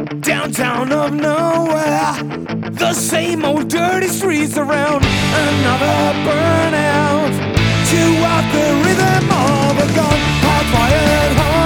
Downtown of nowhere, the same old dirty streets around. Another burnout to walk the rhythm of a gun. Hardwired home.